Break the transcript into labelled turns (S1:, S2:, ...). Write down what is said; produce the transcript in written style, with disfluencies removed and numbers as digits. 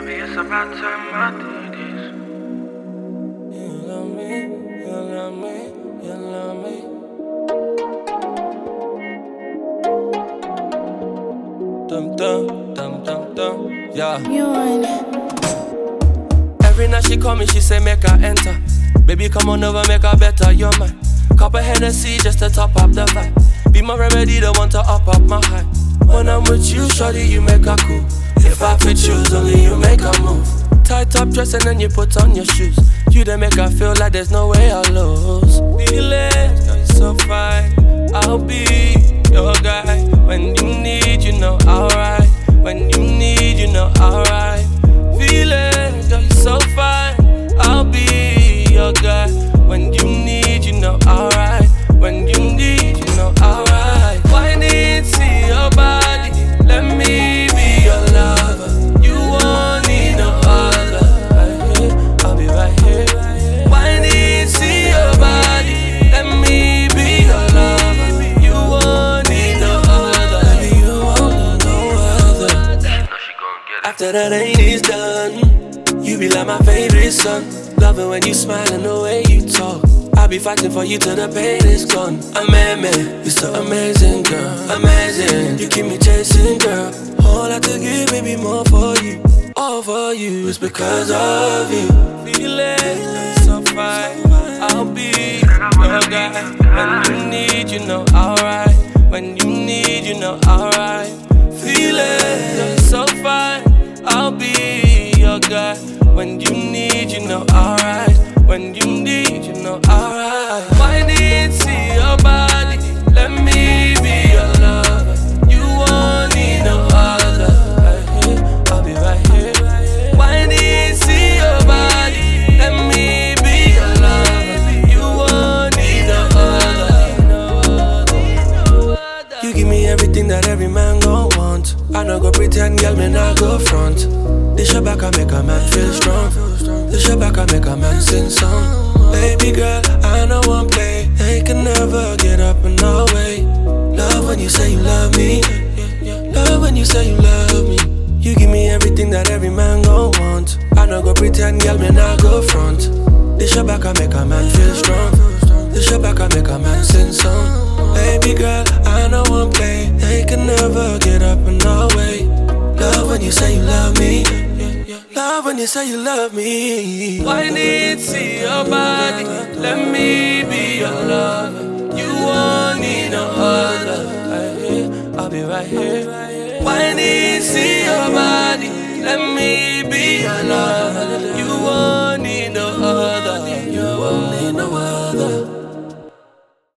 S1: Baby, it's about time I do this.
S2: You love me, you love me, you love me. Dum dum, dum dum dum, yeah. Every night she call me, she say make her enter. Baby, come on over, make her better, you're mine. Cup of Hennessy just to top up the vibe. Be my remedy, the one to up my high. When I'm with you, shorty, you make her cool. If I could choose, only you make her move. Tight up dress and then you put on your shoes. You then make her feel like there's no way I'll lose. Feelings, girl, you're so fine. I'll be your guy. When you need, you know I'll ride. When you need, you know I'll ride. Feelings, girl, you're so fine. I'll be your guy. When you need, you know I'll ride. When you need, you know I'll ride. Why need see your body? Let me be your lover. You won't need no other. Right here, I'll be right here. Why need see your body? Let me be your lover. You won't need no other. Baby, you won't need no other. After that ain't is done, you be like my favorite son. Love it when you smile and the way you talk. I'll be fighting for you till the pain is gone. Amazing, you're so amazing, girl. Amazing, you keep me chasing, girl. All I to give, baby, more for you. All for you, it's because of you. Feeling so fine, I'll be your guy. When you need, you know I'll ride. When you need, you know I'll ride. Feeling so fine, I'll be your guy. When you need, you know I'll ride. When you need, you know I'll ride. Why need see your body? Let me be your lover. You won't need no other. Right here, I'll be right here. Why need see your body? Let me be your lover. You won't need no other. You give me everything that every man gon' want. I no go pretend, girl, me not go front. This your back, I make a man feel strong. This your back, I make a man sing song. Baby girl, I know one play. They can never get up in our way. Love when you say you love me. Love when you say you love me. You give me everything that every man gon' want. I no go pretend, girl, me not go front. This your back, I make a man feel strong. This your back, I make a man sing song. Baby girl, I know one play. They can never get up in our way. Love when you say you love me. Love when you say you love me. Why need see your body? Let me be your lover. You won't need no other. Right here, I'll be right here. Why need see your body? Let me be your lover.